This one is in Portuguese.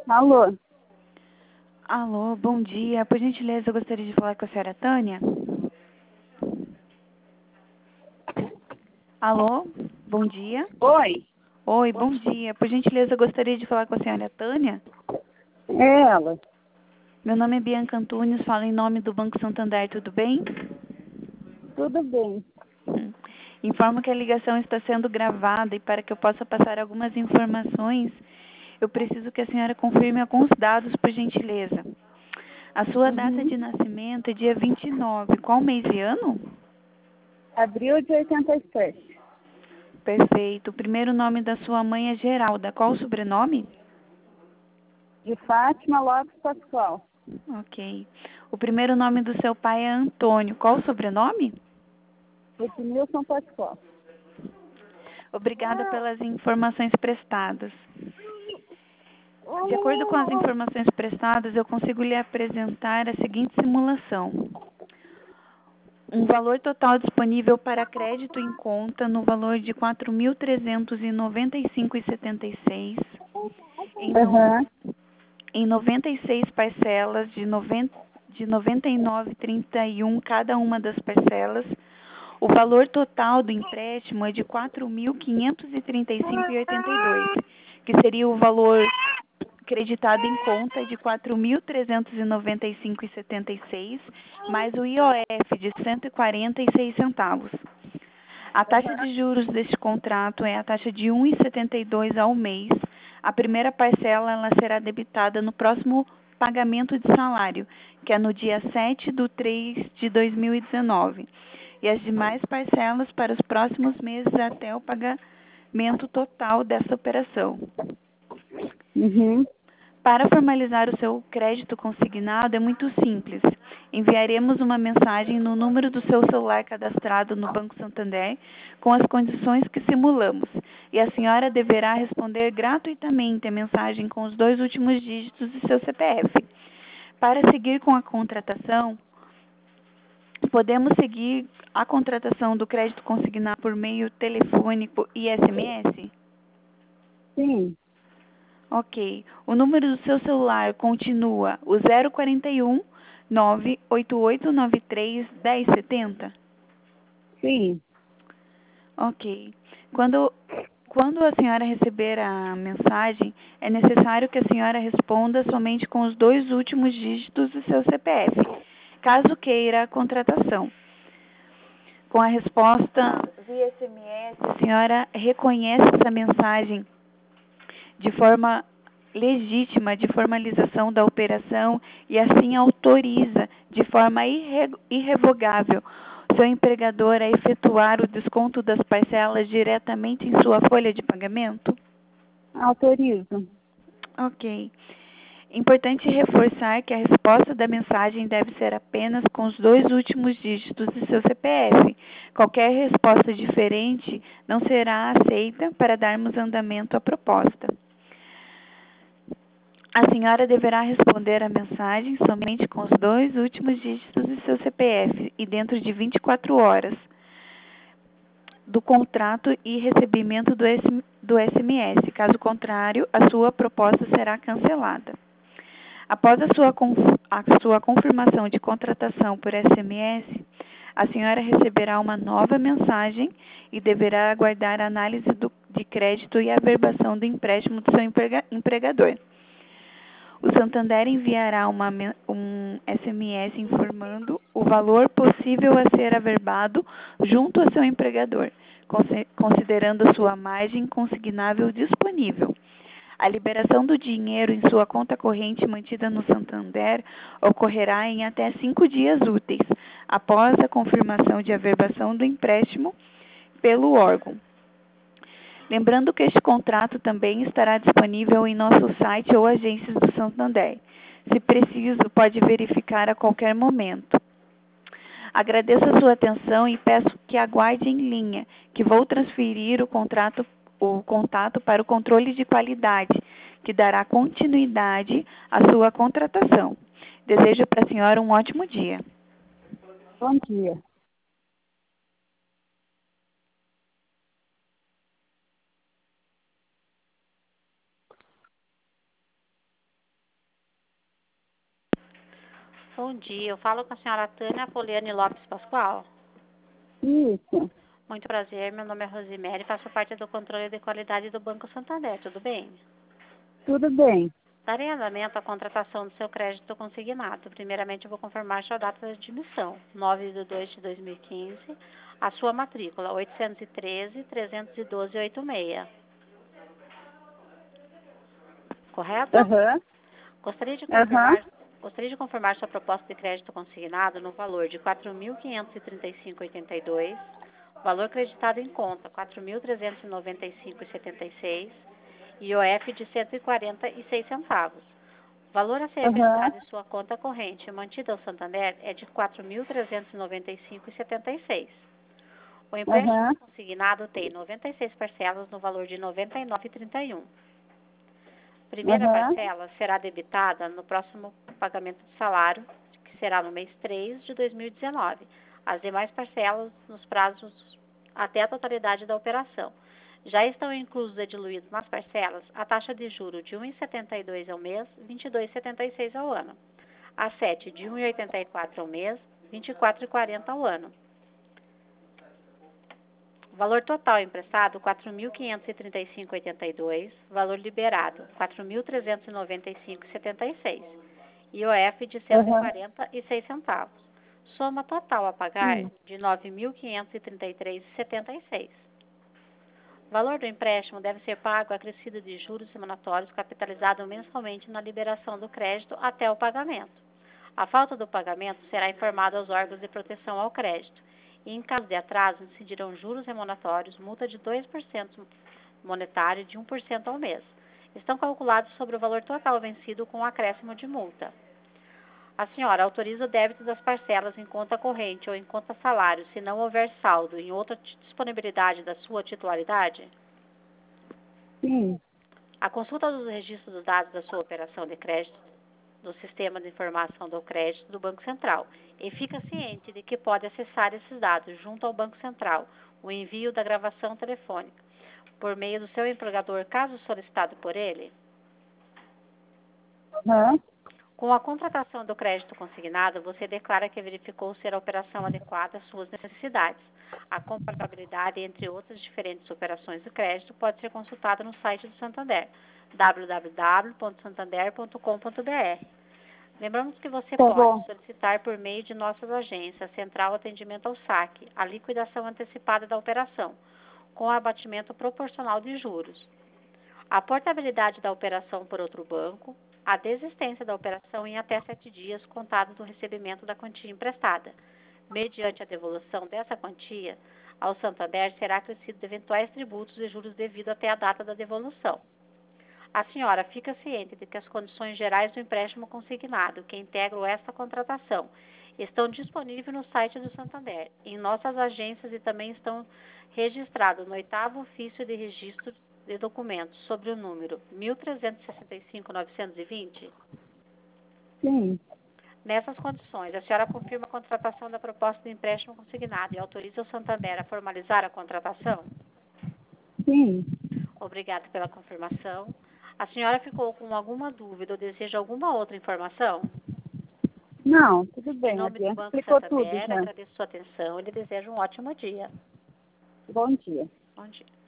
Alô? Alô, bom dia. Por gentileza, eu gostaria de falar com a senhora Tânia. Alô, bom dia. Oi, Oi, bom dia. Por gentileza, eu gostaria de falar com a senhora Tânia. é ela. Meu nome é Bianca Antunes, falo em nome do Banco Santander, tudo bem? Tudo bem. Informo que a ligação está sendo gravada e para que eu possa passar algumas informações, eu preciso que a senhora confirme alguns dados, por gentileza. A sua data Uhum. de nascimento é dia 29. Qual mês e ano? Abril de 87. Perfeito. O primeiro nome da sua mãe é Geralda. Qual o sobrenome? De Fátima Lopes Pascoal. Ok. O primeiro nome do seu pai é Antônio. Qual o sobrenome? Edmilson Pascoal. Obrigada pelas informações prestadas. De acordo com as informações prestadas, eu consigo lhe apresentar a seguinte simulação. Um valor total disponível para crédito em conta no valor de R$ 4.395,76 em, Aham. em 96 parcelas de 99,31 cada uma das parcelas. O valor total do empréstimo é de R$ 4.535,82, que seria o valor creditado em conta de R$ 4.395,76, mais o IOF de R$ 146 centavos. A taxa de juros deste contrato é a taxa de 1,72 ao mês. A primeira parcela ela será debitada no próximo pagamento de salário, que é no dia 7/3 de 2019. E as demais parcelas para os próximos meses até o pagamento total dessa operação. Uhum. Para formalizar o seu crédito consignado é muito simples. Enviaremos uma mensagem no número do seu celular cadastrado no Banco Santander com as condições que simulamos. E a senhora deverá responder gratuitamente a mensagem com os 2 últimos dígitos de seu CPF. Para seguir com a contratação, podemos seguir a contratação do crédito consignado por meio telefônico e SMS? Sim. Ok. O número do seu celular continua o 041 98893 1070? Sim. Ok. Quando a senhora receber a mensagem, é necessário que a senhora responda somente com os 2 últimos dígitos do seu CPF, caso queira a contratação. Com a resposta via SMS, a senhora reconhece essa mensagem de forma legítima de formalização da operação e assim autoriza de forma irrevogável seu empregador a efetuar o desconto das parcelas diretamente em sua folha de pagamento? Autorizo. Ok. Importante reforçar que a resposta da mensagem deve ser apenas com os 2 últimos dígitos de seu CPF. Qualquer resposta diferente não será aceita para darmos andamento à proposta. A senhora deverá responder a mensagem somente com os 2 últimos dígitos de seu CPF e dentro de 24 horas do contrato e recebimento do SMS. Caso contrário, a sua proposta será cancelada. Após a sua confirmação de contratação por SMS, a senhora receberá uma nova mensagem e deverá aguardar a análise de crédito e a averbação do empréstimo do seu empregador. O Santander enviará um SMS informando o valor possível a ser averbado junto a seu empregador, considerando a sua margem consignável disponível. A liberação do dinheiro em sua conta corrente mantida no Santander ocorrerá em até 5 dias úteis, após a confirmação de averbação do empréstimo pelo órgão. Lembrando que este contrato também estará disponível em nosso site ou agências do Santander. Se preciso, pode verificar a qualquer momento. Agradeço a sua atenção e peço que aguarde em linha, que vou transferir o contato para o controle de qualidade, que dará continuidade à sua contratação. Desejo para a senhora um ótimo dia. Bom dia. Bom dia, eu falo com a senhora Tânia Poliane Lopes Pascoal. Isso. Muito prazer, meu nome é Rosimere, faço parte do controle de qualidade do Banco Santander, tudo bem? Tudo bem. Darei andamento à contratação do seu crédito consignado. Primeiramente, eu vou confirmar sua data de admissão, 9/2/2015, a sua matrícula, 813-312-86. Correto? Aham. Gostaria de Aham. confirmar sua proposta de crédito consignado no valor de R$ 4.535,82, valor creditado em conta R$ 4.395,76 e IOF de R$ 146 centavos. O valor a ser efetuado em sua conta corrente mantida ao Santander é de R$ 4.395,76. O empréstimo consignado tem 96 parcelas no valor de R$ 99,31. Primeira parcela será debitada no próximo pagamento de salário, que será no mês 3 de 2019. As demais parcelas nos prazos até a totalidade da operação. Já estão inclusos e diluídos nas parcelas a taxa de juro de R$ 1,72 ao mês, R$ 22,76 ao ano. A 7 de R$ 1,84 ao mês, R$ 24,40 ao ano. Valor total emprestado, R$ 4.535,82. Valor liberado, R$ 4.395,76. IOF de R$ 146 centavos. Soma total a pagar de R$ 9.533,76. O valor do empréstimo deve ser pago acrescido de juros semanatórios capitalizado mensalmente na liberação do crédito até o pagamento. A falta do pagamento será informada aos órgãos de proteção ao crédito. E, em caso de atraso, incidirão juros remuneratórios, multa de 2% monetário e de 1% ao mês. Estão calculados sobre o valor total vencido com o acréscimo de multa. A senhora autoriza o débito das parcelas em conta corrente ou em conta salário, se não houver saldo em outra disponibilidade da sua titularidade? Sim. A consulta dos registros dos dados da sua operação de crédito do Sistema de Informação do Crédito do Banco Central e fica ciente de que pode acessar esses dados junto ao Banco Central, o envio da gravação telefônica, por meio do seu empregador, caso solicitado por ele. Com a contratação do crédito consignado, você declara que verificou ser a operação adequada às suas necessidades. A compatibilidade entre outras diferentes operações de crédito pode ser consultada no site do Santander, www.santander.com.br. Lembramos que você pode solicitar por meio de nossas agências Central Atendimento ao Saque a liquidação antecipada da operação, com abatimento proporcional de juros, a portabilidade da operação por outro banco, a desistência da operação em até 7 dias contados do recebimento da quantia emprestada. Mediante a devolução dessa quantia, ao Santander será acrescido de eventuais tributos e juros devido até a data da devolução. A senhora fica ciente de que as condições gerais do empréstimo consignado que integram esta contratação estão disponíveis no site do Santander, em nossas agências e também estão registrados no 8º ofício de registro de documentos sobre o número 1365-920? Sim. Nessas condições, a senhora confirma a contratação da proposta de empréstimo consignado e autoriza o Santander a formalizar a contratação? Sim. Obrigada pela confirmação. A senhora ficou com alguma dúvida ou deseja alguma outra informação? Não, tudo bem. Em nome do Banco Explicou tudo Santander, já. agradeço sua atenção e lhe desejo um ótimo dia. Bom dia. Bom dia.